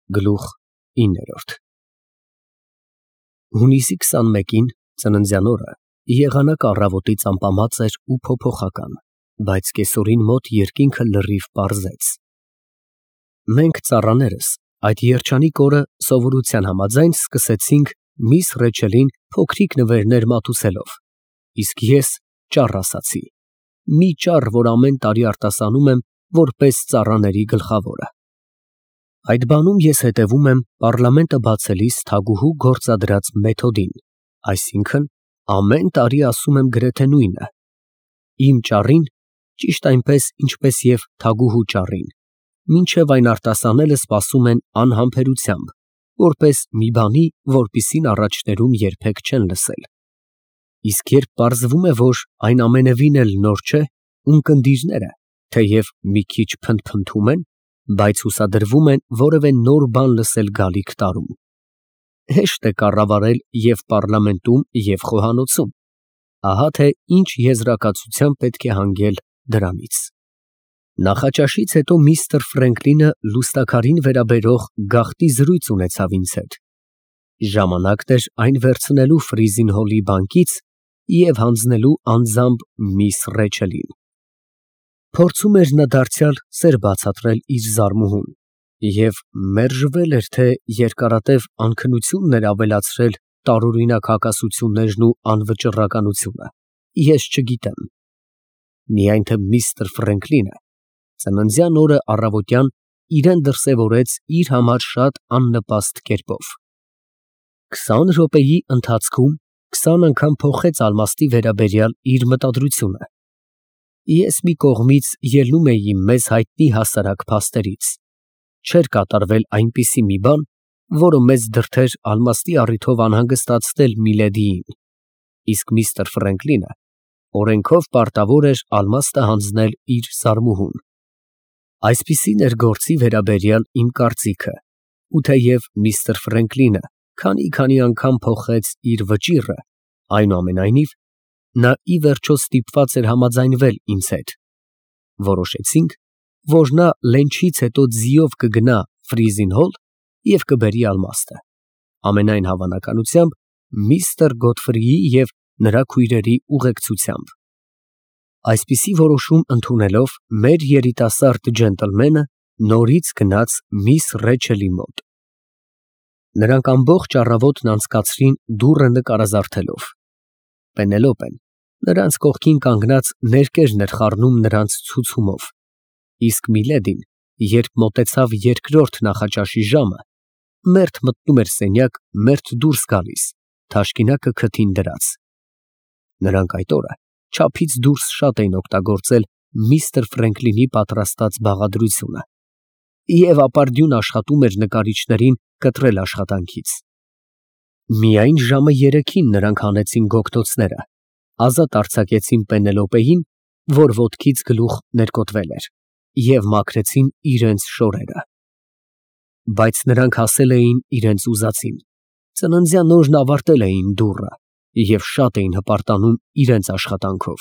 Գլուխ 9 Հունիսի 21-ին ծննդյան օրը եղանակ առավոտից ամպամած էր ու փոփոխական, բայց կեսօրին մոտ երկինքը լրիվ պարզեց։ Մենք ծառաներս այդ երջանիկ օրը սովորության համաձայն սկսեցինք միս Ռեչելին փոքրիկ նվերներ մատուցելով, իսկ ես ճառ ասացի, մի ճառ, որ ամեն տարի արտասանում եմ որպես ծառաների գլխավորը։ Այդ բանում ես հետևում եմ պառլամենտը բացելիս թագուհու գործադրած մեթոդին, այսինքն ամեն տարի ասում եմ գրեթե նույնը։ Իմ ճառին, ճիշտ այնպես, ինչպես և թագուհու ճառին, մինչև այն արտասանելը սպասում են անհամբերությամբ, որպես մի բանի, որպիսին առաջներում երբեք չեն լսել։ Իսկ երբ պարզվում է, որ այն ամենևին էլ նոր չէ, ունկնդիրները, թեև մի քիչ փնթփնթում են, բայց հուսադրվում են որևէ նոր բան լսել գալիք տարում, հեշտ է կառավարել և պառլամենտում, և խոհանոցում, ահա թե ինչ եզրակացության պետք է հանգել դրանից։ Նախաճաշից հետո միստր Ֆրենկլինը լուստաքարին վերաբերող գաղտնի զրույց ունեցավ ինձ հետ։ Ժամանակն էր այն վերցնելու Ֆրիզինհոլի բանկից և հանձնելու անձամբ միս Ռեչելին։ Փորձում էր նա դարձյալ սեր բացատրել իր զարմուհուն և մերժվել էր, թե երկարատև անքնությունն էր ավելացրել տարօրինակ հակասություններն ու անվճռականությունը, ես չգիտեմ։ Միայն թե միստր Ֆրենկլինը ծննդյան օրը առավոտյան իրան դրսևորեց իր համար շատ աննպաստ կերպով։ 20 րոպեի ընթացքում 20 անգամ փոխեց ալմաստի վերաբերյալ իր մտադրությունը։ Ես մի կողմից ելնում էի մեզ հայտնի հասարակ փաստերից։ Չէր կատարվել այնպիսի մի բան, որը մեզ դրդեր ալմաստի առիթով անհանգստացնել միլեդիին, իսկ միստր Ֆրենկլինը օրենքով պարտավոր էր ալմաստը հանձնել իր զարմուհուն։ Այսպիսին էր գործի վերաբերյալ իմ կարծիքը, ու թեև միստր Ֆրենկլինը քանի անգամ փոխեց իր վճիռը, այնուամենայնիվ, նա ի վերջո ստիպված էր համաձայնվել ինձ հետ։ Որոշեցինք, որ նա լենչից հետո ձիով կգնա Ֆրիզինհոլ և կբերի ալմաստը, ամենայն հավանականությամբ միստր Գոթֆրիի և նրա քույրերի ուղեկցությամբ։ Այսպիսի որոշում ընդունելով, մեր երիտասարդ ջենտլմենը նորից գնաց միս Ռեչելի մոտ։ Նրանք ամբողջ առավոտն անցկացրին դուռը նկարազարդելով։ Պենելոպեն նրանց կողքին կանգնած ներկերն էր խառնում նրանց ցուցումով, իսկ միլեդին, երբ մոտեցավ երկրորդ նախաճաշի ժամը, մերթ մտնում էր սենյակ, մերթ դուրս գալիս, թաշկինակը քթին դրած։ Նրանք այդ օրը չափից դուրս շատ էին օգտագործել միստր Ֆրենկլինի պատրաստած բաղադրությունը և ապարդյուն աշխատում էր նկարիչներին կտրել աշխատանքից։ Միայն ժամը 3-ին նրանք հանեցին գոգնոցները, ազատ արձակեցին Պենելոպեին, որ ոտքից գլուխ ներկոտվել էր, և մաքրեցին իրենց շորերը։ Բայց նրանք հասել էին իրենց ուզածին, ծննդյան օրն ավարտել էին դուռը և շատ էին հպարտանում իրենց աշխատանքով։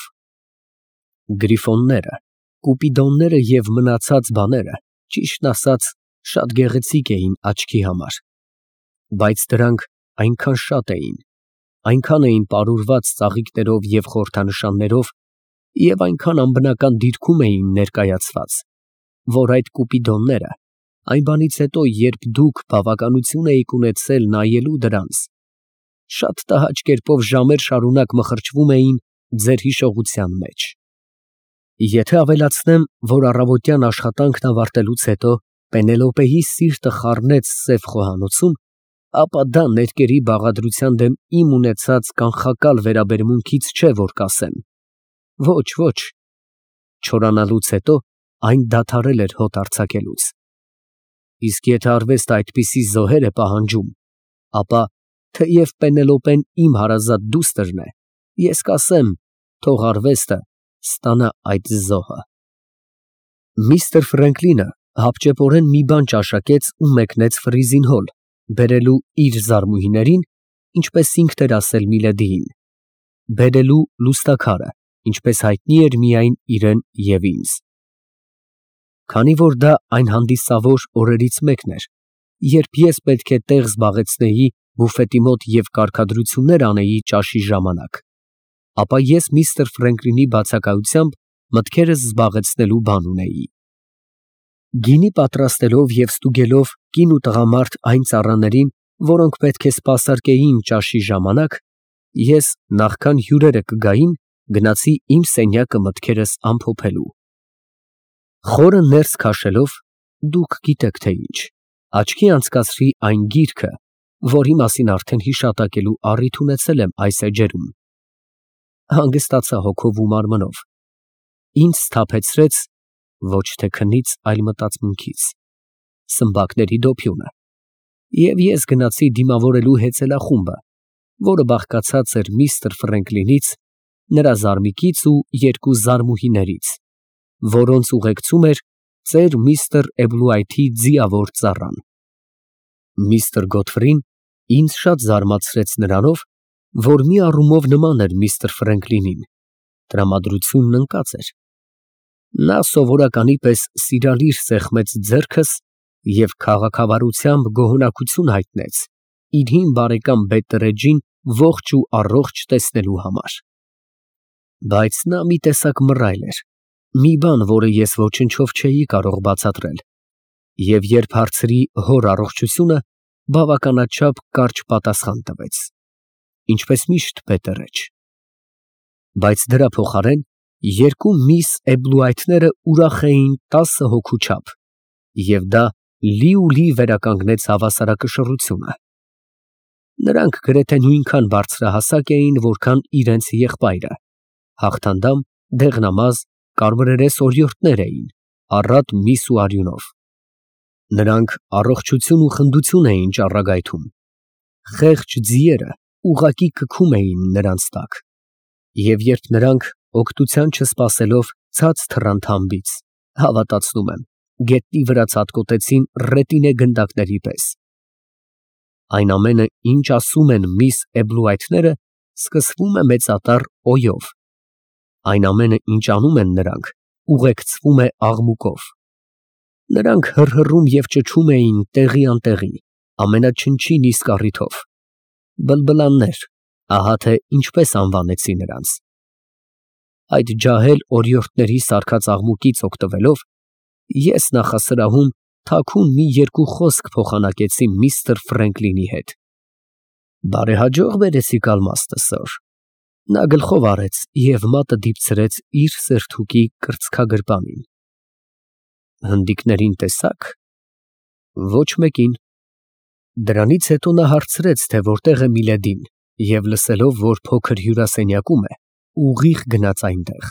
Գրիֆոնները, կուպիդոնները և մնացած բաները, ճիշտն ասած, շատ գեղեցիկ էին աչքի համար, բայց դրանք այնքան շատ էին, այնքան էին պարուրված ծաղիկներով և խորհրդանշաններով և այնքան անբնական դիրքում էին ներկայացված, որ այդ կուպիդոնները, այն բանից հետո, երբ դուք բավականություն էիք ունեցել նայելու դրանց, շատ տհաճ կերպով ժամեր շարունակ մխրճվում էին ձեր հիշողության մեջ։ Եթե ավելացնեմ, որ առավոտյան աշխատանքն ավարտելուց հետո Պենելոպեի սիրտը խառնեց սև խոհանոցում, ապա դա ներկերի բաղադրության դեմ իմ ունեցած կանխակալ վերաբերմունքից չէ, որ կասեմ։ Ոչ, ոչ, չորանալուց հետո այն դադարել էր հոտ արձակելուց։ Իսկ եթե արվեստը այդպիսի զոհեր է պահանջում, ապա, թեև Պենելոպեն իմ հարազատ դուստրն է, ես կասեմ, թող արվեստը ստանա այդ զոհը։ Միստր Ֆրենկլինը հապճեպորեն մի բան ճաշակեց ու մեկնեց Ֆրիզինհոլ, բերելու իր զարմուհիներին, ինչպես ինքն էր ասել միլեդիին, բերելու լուստաքարը, ինչպես հայտնի էր միայն իրան և ինձ։ Քանի որ դա այն հանդիսավոր օրերից մեկն էր, երբ ես պետք է տեղ զբաղեցնեի բուֆետի մոտ և կարգադրություններ անեի ճաշի ժամանակ, ապա ես միստր Ֆրենկլինի բացակայությամբ մտքերս զբաղեցնելու բան ունեի։ Գինի պատրաստելով և ստուգելով կին ու տղամարդ այն ծառաներին, որոնք պետք է սպասարկեին ճաշի ժամանակ, ես, նախքան հյուրերը կգային, գնացի իմ սենյակը մտքերս ամփոփելու։ Խորը ներս քաշելով, դուք գիտեք թե ինչ, աչքի անցկացրի այն գիրքը, որի մասին արդեն հիշատակելու առիթ ունեցել եմ այս էջերում։ Հանգստացա հոգով ու մարմնով։ Ինձ սթափեցրեց ոչ թե քնից, այլ մտածմունքից, սմբակների դոփյունը, և ես գնացի դիմավորելու հեծելախումբը, որը բաղկացած էր միստր Ֆրենկլինից, նրա զարմիկից ու երկու զարմուհիներից, որոնց ուղեկցում էր ծեր միստր Էբլուայթի ձիավոր ծառան։ Միստր Գոթֆրին ինձ շատ զարմացրեց նրանով, որ մի առումով նման էր միստր Ֆրենկլինին, տրամադրությունն ընկած էր։ Նա սովորականի պես սիրալիր սեղմեց ձեռքս և քաղաքավարությամբ գոհունակություն հայտնեց իր հին բարեկամ Բետտերեջին ողջ ու առողջ տեսնելու համար։ Բայց նա մի տեսակ մռայլ էր, մի բան, որը ես ոչնչով չէի կարող բացատրել, և երբ հարցրի հոր առողջությունը, բավականաչափ կարճ պատասխան տվեց. ինչպես միշտ Բետտերեջ։ Բայց դրա փոխարեն երկու միս Էբլուայթները ուրախ էին 10 հոգու չափ, և դա լիուլի վերականգնեց հավասարակշռությունը։ Նրանք գրեթե նույնքան բարձրահասակ էին, որքան իրենց եղբայրը, հաղթանդամ, դեղնամազ, կարմրերես օրիորդներ էին, առատ միս ու արյունով։ Նրանք առողջություն ու խնդություն էին ճառագայթում, խեղճ ձիերը ուղղակի կքում էին նրանց տակ, և երբ նրանք, օգնության չսպասելով, ցած թռան թամբից, հավատացնում եմ, գետնի վրա ցատկոտեցին ռետինե գնդակների պես։ Այն ամենը, ինչ ասում են միս Էբլուայթները, սկսվում է մեծատառ օյով, այն ամենը, ինչ անում են նրանք, ուղեկցվում է աղմուկով։ Նրանք հռհռում և ճչում էին տեղի անտեղի, ամենաչնչին իսկ առիթով։ Բլբլաններ, ահա թե ինչպես անվանեցի նրանց։ Այդ ջահել օրիորդների սարքած աղմուկից օգտվելով, ես նախասրահում թաքուն մի երկու խոսք փոխանակեցի միստր Ֆրենկլինի հետ։ Բարեհաջող բերեցիք ալմաստը, սըր։ Նա գլխով արեց և մատը դիպցրեց իր սերթուկի կրծքագրպանին։ Հնդիկներին տեսա՞ք։ Ոչ մեկին։ Դրանից հետո նա հարցրեց, թե որտեղ է Միլեդին, և լսելով, որ փոքր հյուրասենյակում է, ուղիղ գնաց այնտեղ։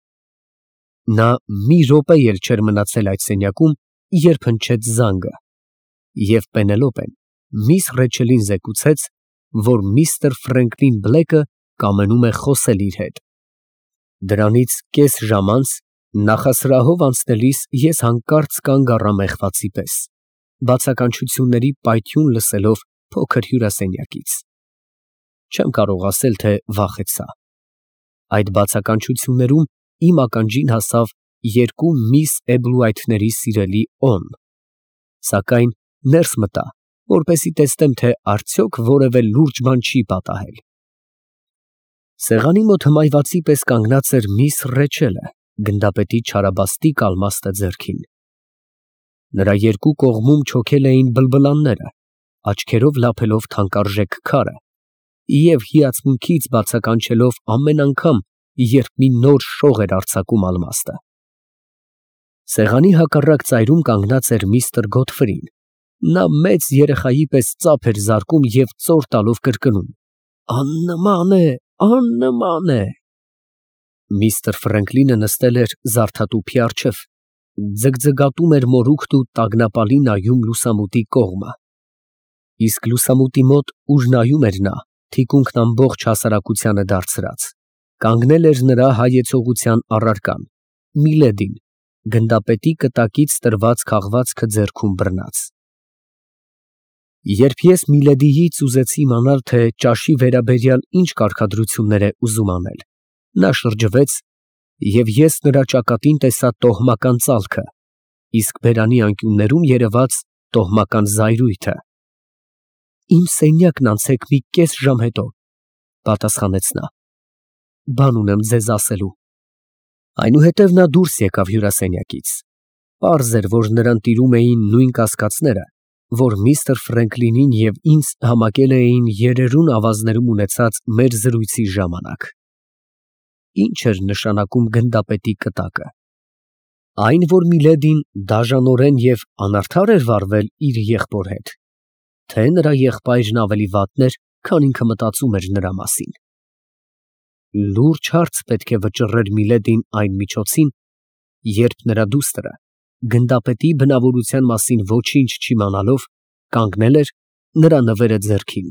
Նա մի րոպե էլ չէր մնացել այդ սենյակում, երբ հնչեց զանգը, և Պենելոպեն միս Ռեչելին զեկուցեց, որ միստր Ֆրենկլին Բլեքը կամենում է խոսել իր հետ։ Դրանից կես ժամ անց, նախասրահով անցնելիս, ես հանկարծ կանգ առա մեղվացի պես, բացականչությունների պայթյուն լսելով փոքր հյուրասենյակից։ Չեմ կարող ասել, թե վախեցա։ Այդ բացականչություններում իմ ականջին հասավ երկու միս Էբլուայթների սիրելի օն, սակայն ներս մտա, որպեսզի տեսնեմ, թե արդյոք որևէ լուրջ բան չի պատահել։ Սեղանի մոտ հմայվածի պես կանգնած էր միս Ռեչելը, գնդապետի չարաբաստիկ ալմաստը ձեռքին։ Նրա երկու կողմում չոքել էին բլբլանները, աչքերով լափելով թանկարժեք քարը և հիացմունքից բացականչելով ամեն անգամ, երբ մի նոր շող էր արձակում ալմաստը։ Սեղանի հակառակ ծայրում կանգնած էր միստր Գոթֆրին։ Նա մեծ երեխայի պես ծափ էր զարկում և ծոր տալով կրկնում. «Աննման է, աննման է»։ Միստր Ֆրենկլինը նստել էր զարդատուփի առջև, ձգձգատում էր մորուքն ու տագնապալի նայում լուսամուտի կողմը։ Իսկ լուսամուտի մոտ, ուր նայում էր նա, թիկունքն ամբողջ հասարակությանը դարձրած, կանգնել էր նրա հայեցողության առարկան՝ Միլեդին, գնդապետի կտակից տրված քաղվածքը ձեռքում բռնած։ Երբ ես Միլեդիից ուզեցի իմանալ, թե ճաշի վերաբերյալ ինչ կարգադրություններ է ուզում անել, նա շրջվեց, և ես նրա ճակատին տեսա տոհմական ծալքը, իսկ բերանի անկյուններում երևաց տոհմական զայրույթը։ Իմ սենյակն անցեք մի կես ժամ հետո, պատասխանեց նա։ Բան ունեմ ձեզ ասելու։ Այնուհետև նա դուրս եկավ հյուրասենյակից։ Պարզ էր, որ նրան տիրում էին նույն կասկածները, որ միստր Ֆրենկլինին և ինձ համակել էին երերուն ավազներում ունեցած մեր զրույցի ժամանակ։ Ինչ էր նշանակում գնդապետի կտակը։ Այն, որ Միլեդին դաժանորեն և անարդար էր վարվել իր եղբոր հետ, թե նրա եղբայրն ավելի վատն էր, քան ինքը մտածում էր նրա մասին։ Լուրջ հարց պետք է վճռեր Միլեդին այն միջոցին, երբ նրա դուստրը, գնդապետի բնավորության մասին ոչինչ չիմանալով, կանգնել էր նրա նվերը ձեռքին։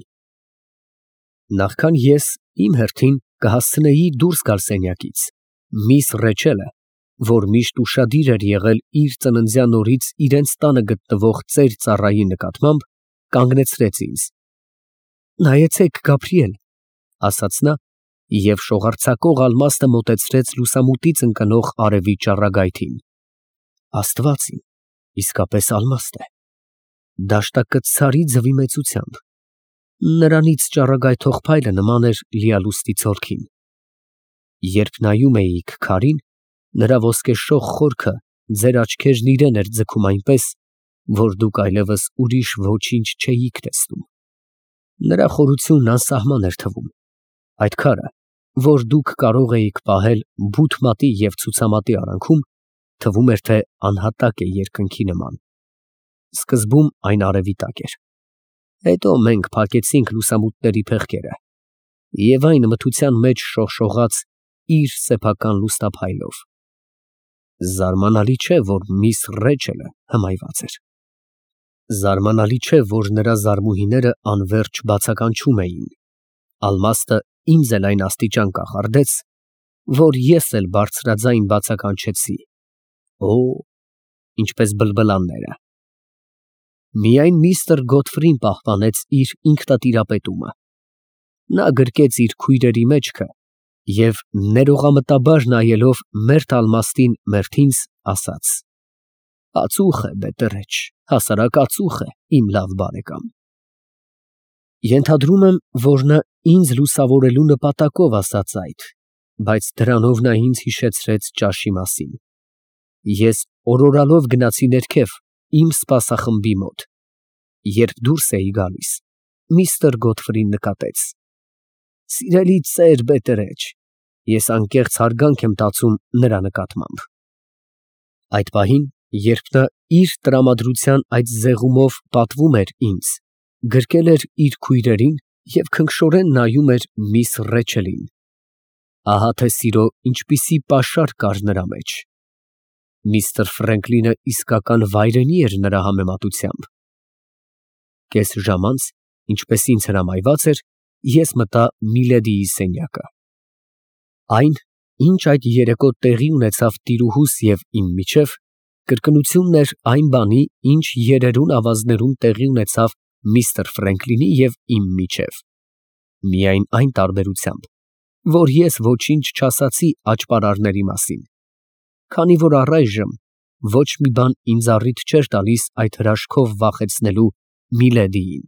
Նախքան ես իմ հերթին կհասցնեի դուրս գալ սենյակից, միս Ռեչելը, որ միշտ ուշադիր էր եղել իր ծննդյան օրից իրենց տանը գտնվող ծեր ծառայի նկատմամբ, կանգնեցրեց ինձ։ Նայեցեք, Գաբրիել, ասաց նա, և շողարցակող ալմաստը մոտեցրեց լուսամուտից ընկնող արևի ճառագայթին։ Աստված իմ, իսկապես ալմաստ է։ Դաշտակցարի ձվի մեծությամբ։ Նրանից ճառագայթող փայլը նման էր լիալուստի ցորքին։ Երբ նայում էիք քարին, նրա ոսկեշող խորքը ձեր աչքերն իրեն էր ձգում այնպես, որ դուք այլևս ուրիշ ոչինչ չէիք տեսնում։ Նրա խորությունն անսահման էր թվում։ Այդ քարը, որ դուք կարող էիք պահել բութ մատի և ցուցամատի արանքում, թվում էր, թե անհատակ է երկնքի նման։ Սկզբում այն արևի տակ էր։ Հետո մենք փակեցինք լուսամուտների փեղկերը, և այն մթության մեջ շողշողաց իր սեփական լուսնափայլով։ Զարմանալի չէ, որ միս Ռեչելը հմայված էր։ Զարմանալի չէ, որ նրա զարմուհիները անվերջ բացականչում էին։ Ալմաստը ինձ էլ այն աստիճան կախարդեց, որ ես էլ բարձրաձայն բացականչեցի։ Օ, ինչպես բլբլանները։ Միայն միստր Գոթֆրին պահպանեց իր ինքնատիրապետումը։ Նա գրկեց իր քույրերի մեջքը և ներողամտաբար նայելով մերթ ալմաստին մերթ ինձ, ասաց. Ածուխ է, բետերեչ, հասարակ ածուխ է, իմ լավ բարեկամ։ Ենթադրում եմ, որ նա ինձ լուսավորելու նպատակով ասաց այդ, բայց դրանով նա ինձ հիշեցրեց ճաշի մասին։ Ես օրորալով գնացի ներքև իմ սպասախմբի մոտ։ Երբ դուրս էի գալիս, միստր Գոթֆրին նկատեց. Սիրելի ծեր բետերեչ, ես անկեղծ հարգանք եմ տածում նրա նկատմամբ։ Այդ պահին, երբ նա իր տրամադրության այդ զեղումով պատվում էր ինձ, գրկել էր իր քույրերին և քնքշորեն նայում էր միս Ռեչելին։ Ահա թե սիրո ինչպիսի պաշար կար նրա մեջ։ Միստր Ֆրենկլինը իսկական վայրենի էր նրա համեմատությամբ։ Կես ժամ անց, ինչպես ինձ հրամայված էր, ես մտա Միլեդիի սենյակը։ Այն, ինչ այդ երեկո տեղի ունեցավ տիրուհուս և իմ միջև, կրկնությունն էր այն բանի, ինչ երերուն ավազներում տեղի ունեցավ միստր Ֆրենկլինի և իմ միջև։ Միայն այն տարբերությամբ, որ ես ոչինչ չասացի աճպարարների մասին, քանի որ առայժմ ոչ մի բան ինձ առիթ չէր տալիս այդ հրաշքով վախեցնելու Միլեդիին։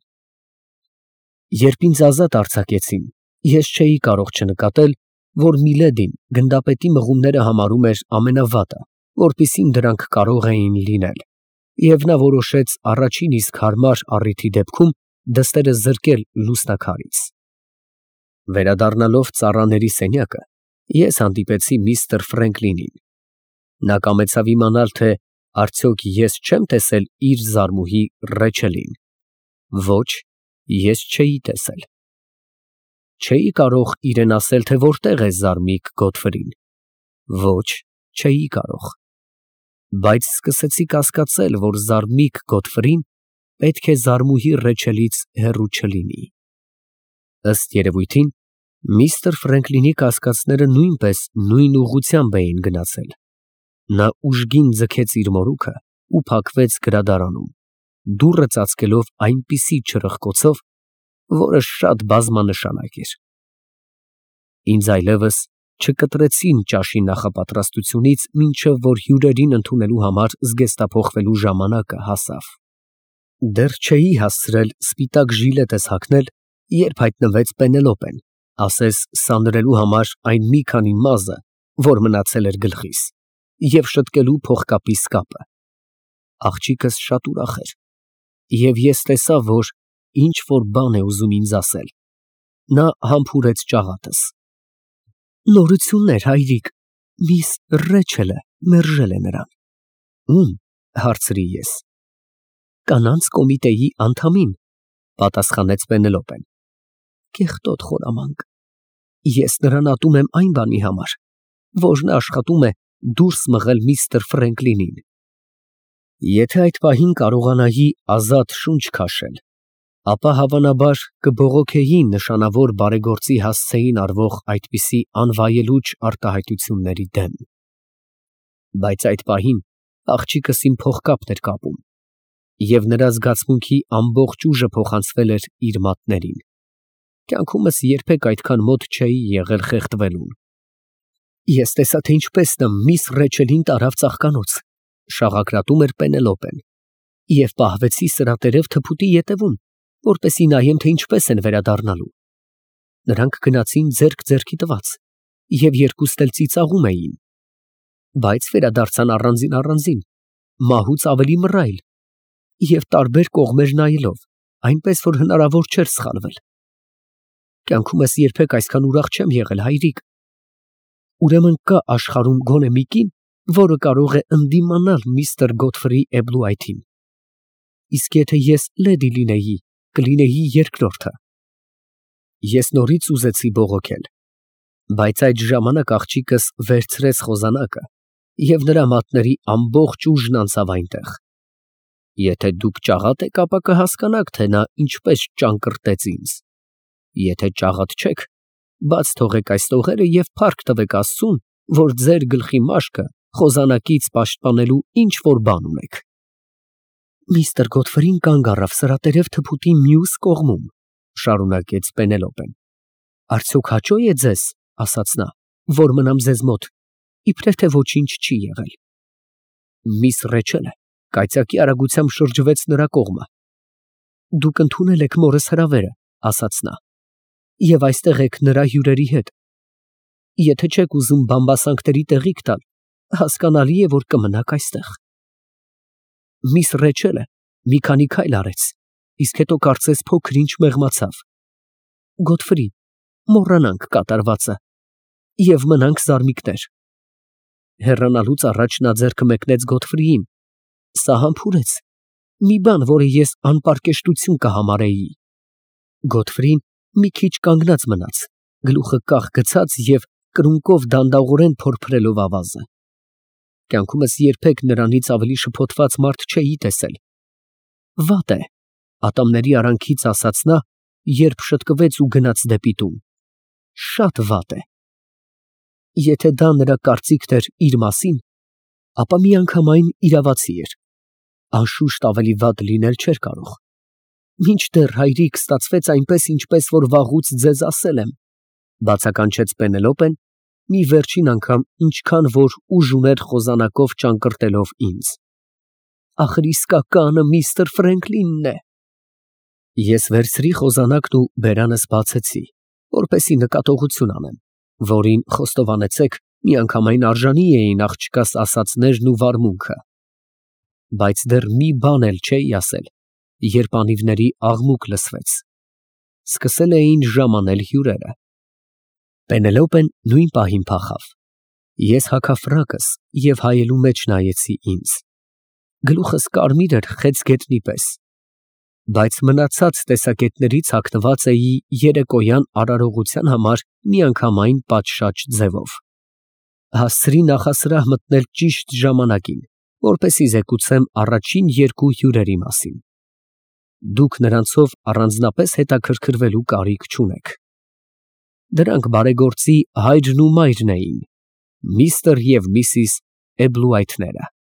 Երբ ինձ ազատ արձակեցին, ես չէի կարող չնկատել, որ Միլեդին գնդապետի մղումները համարում էր ամենավատը, որպիսին դրանք կարող էին լինել, և նա որոշեց առաջին իսկ հարմար առիթի դեպքում դստերը զրկել լուսնաքարից։ Վերադառնալով ծառաների սենյակը, ես հանդիպեցի միստր Ֆրենկլինին։ Նա կամեցավ իմանալ, թե արդյոք ես չեմ տեսել իր զարմուհի Ռեչելին։ Ոչ, ես չէի տեսել։ Չէի կարող իրեն ասել, թե որտեղ է զարմիկ Գոթֆրին։ Ոչ, չէի կարող։ Բայց սկսեցի կասկածել, որ զարմիկ Գոթֆրին պետք է զարմուհի Ռեչելից հեռու չլինի։ Ըստ երևույթին, միստր Ֆրենկլինի կասկածները նույնպես նույն ուղղությամբ էին գնացել։ Նա ուժգին ձգեց իր մորուքը ու փակվեց գրադարանում, դուռը ծածկելով այնպիսի չրպկոցով, որը շատ բազմանշանակ էր։ Ինձ այլևս չկտրեցին ճաշի նախապատրաստությունից, մինչև որ հյուրերին ընդունելու համար զգեստափոխվելու ժամանակը հասավ։ Դեռ չէի հասցրել սպիտակ ժիլետս հագնել, երբ հայտնվեց Պենելոպեն, ասես սանրելու համար այն մի քանի մազը, որ մնացել էր գլխիս, և շտկելու փողկապիս կապը։ Աղջիկս շատ ուրախ էր, և ես տեսա, որ ինչ-որ բան է ուզում ինձ ասել։ Նա համբուրեց ճաղատս։ Նորություններ, հայրիկ, միս Ռեչելը մերժել է նրան։ Ում, հարցրի ես։ Կանանց կոմիտեի անդամին, պատասխանեց Պենելոպեն։ Կեղտոտ խորամանկ։ Ես նրան ատում եմ այն բանի համար, որ նա աշխատում է դուրս մղել միստր Ֆրենկլինին։ Եթե այդ պահին կարողանայի ազատ շունչ քաշել, ապա հավանաբար կբողոքեի նշանավոր բարեգործի հասցեին արվող այդպիսի անվայելուչ արտահայտությունների դեմ։ Բայց այդ պահին աղջիկս իմ փողկապն էր կապում, և նրա զգացմունքի ամբողջ ուժը փոխանցվել էր իր մատներին։ Կյանքումս երբեք այդքան մոտ չէի եղել խեղդվելուն։ Ես տեսա, թե ինչպես նա միս Ռեչելին տարավ ծաղկանոց, շաղակրատում էր Պենելոպեն, և պահվեցի սրատերև թփուտի ետևում, որպեսզի նայեմ, թե ինչպես են վերադառնալու։ Նրանք գնացին ձեռք ձեռքի տված, և երկուստ էլ ծիծաղում էին, բայց վերադարձան առանձին, մահուց ավելի մռայլ և տարբեր կողմեր նայելով, այնպես որ հնարավոր չէր սխալվել։ Կյանքումս երբեք այսքան ուրախ չեմ եղել, հայրիկ։ Ուրեմն կա աշխարհում գոնե մի կին, որը կարող է ընդդիմանալ միստր Գոթֆրի Էբլուայթին։ Իսկ եթե ես լեդի լինեի, կլինեի երկրորդը։ Ես նորից ուզեցի բողոքել, բայց այդ ժամանակ աղջիկս վերցրեց խոզանակը, և նրա մատների ամբողջ ուժն անցավ այնտեղ։ Եթե դուք ճաղատ եք, ապա կհասկանաք, թե նա ինչպես ճանկռտեց ինձ։ Եթե ճաղատ չեք, բաց թողեք այս տողերը և փառք տվեք Աստծուն, որ ձեր գլխի մաշկը խոզանակից պաշտպանելու ինչ-որ բան ունեք։ Միստր Գոթֆրին կանգ առավ սրատերև թփուտի մյուս կողմում, շարունակեց Պենելոպեն։ Արդյոք հաճո՞ է ձեզ, ասաց նա, որ մնամ ձեզ մոտ, իբրև թե ոչինչ չի եղել։ Միս Ռեչելը կայծակի արագությամբ շրջվեց նրա կողմը։ Դուք ընդունել եք մորս հրավերը, ասաց նա, և այստեղ եք նրա հյուրերի հետ։ Եթե չեք ուզում բամբասանքների տեղիք տալ, հասկանալի է, որ կմնաք այստեղ։ Միս Ռեչելը մի քանի քայլ արեց, իսկ հետո կարծես փոքր-ինչ մեղմացավ։ Գոթֆրի, մոռանանք կատարվածը և մնանք զարմիկներ։ Հեռանալուց առաջ նա ձեռքը մեկնեց Գոթֆրիին։ Սա համբուրեց, մի բան, որը ես անպարկեշտություն կհամարեի։ Գոթֆրին մի քիչ կանգնած մնաց, գլուխը կախ գցած և կրունկով դանդաղորեն փորփրելով ավազը։ Կյանքումս երբեք նրանից ավելի շփոթված մարդ չէի տեսել։ Վատ է, ատամների արանքից ասաց նա, երբ շտկվեց ու գնաց դեպի տուն։ Շատ վատ է։ Եթե դա նրա կարծիքն էր իր մասին, ապա միանգամայն իրավացի էր։ Անշուշտ ավելի վատ լինել չէր կարող։ Մինչդեռ, հայրիկ, ստացվեց այնպես, ինչպես որ վաղուց ձեզ ասել եմ, բացականչեց Պենելոպեն, մի վերջին անգամ ինչքան որ ուժ ուներ խոզանակով ճանկռտելով ինձ։ Ախր իսկականը միստր Ֆրենկլինն է։ Ես վերցրի խոզանակն ու բերանս բացեցի, որպեսզի նկատողություն անեմ, որին խոստովանեցեք, միանգամայն արժանի էին աղջկաս ասածներն ու վարմունքը։ Բայց դեռ մի բան էլ չէի ասել, երբ անիվների աղմուկ լսվեց։ Սկսել էին ժամանել հյուրերը։ Պենելոպեն նույն պահին փախավ։ Ես հագա ֆրակս և հայելու մեջ նայեցի ինձ։ Գլուխս կարմիր էր խեցգետնի պես, բայց մնացած տեսակետներից հագնված էի երեկոյան արարողության համար միանգամայն պատշաճ ձևով։ Հասցրի նախասրահ մտնել ճիշտ ժամանակին, որպեսզի զեկուցեմ առաջին երկու հյուրերի մասին։ Դուք նրանցով առանձնապես հետաքրքրվելու կարիք չունեք։ Դրանք բարեգործի հայրն ու մայրն էին, միստր և միսիս Էբլուայթները։